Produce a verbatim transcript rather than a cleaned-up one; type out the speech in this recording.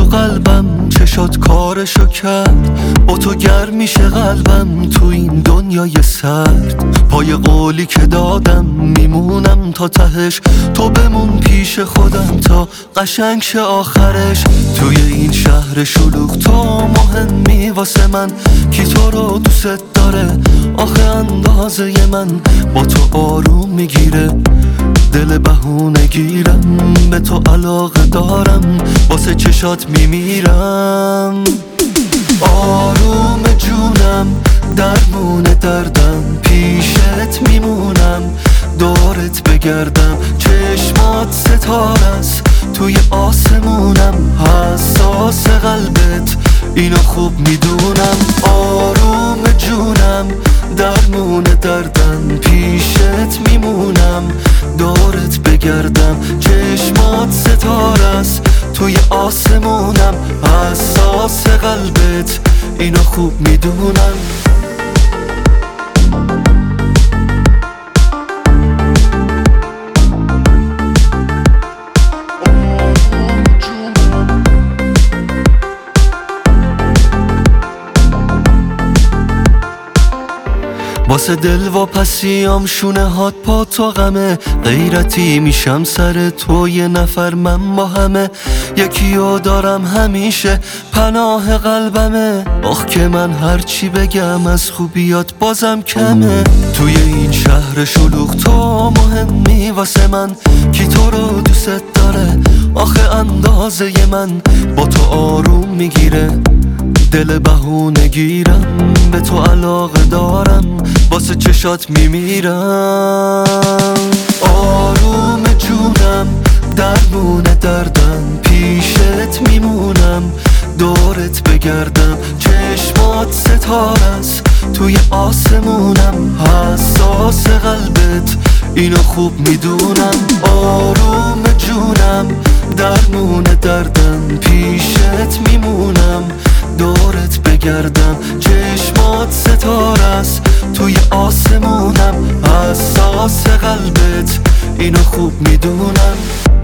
تو قلبم، چشات کارشو کرد. با تو گرم میشه قلبم تو این دنیای سرد. پای قولی که دادم میمونم تا تهش، تو بمون پیش خودم تا قشنگ شه آخرش. توی این شهر شلوغ تو مهمی واسه من، کی تو رو دوست داره آخه اندازه من. با تو آروم میگیره دل بهونه گیرم، به تو علاقه دارم واسه چشات میمیرم. آروم جونم درمون دردم، پیشت میمونم دورت بگردم. چشمات ستاره است توی آسمونم، حساس قلبت اینو خوب میدونم. آروم جونم درمون دردم، پیشت میمونم دورت بگردم. چشمات ستاره است توی آسمونم، حساس قلبت اینو خوب میدونم. واسه دل و پسیام شونه هات پا تو غمه، غیرتی میشم سر تو یه نفر من با همه. یکیو دارم همیشه پناه قلبمه، آخ که من هرچی بگم از خوبیات بازم کمه. توی این شهر شلوغ تو مهمی واسه من، کی تو رو دوست داره آخه اندازه من. با تو آروم میگیره دل بهونه گیرم، به تو علاقه دارم واسه چشات میمیرم. آروم جونم درمون دردم، پیشت میمونم دورت بگردم. چشمات ستاره است توی آسمونم، حساس قلبت اینو خوب میدونم. آروم جونم درمون دردم، پیشت میمونم دورت بگردم. چشمات ستاره است توی آسمونم، حساس قلبت اینو خوب میدونم.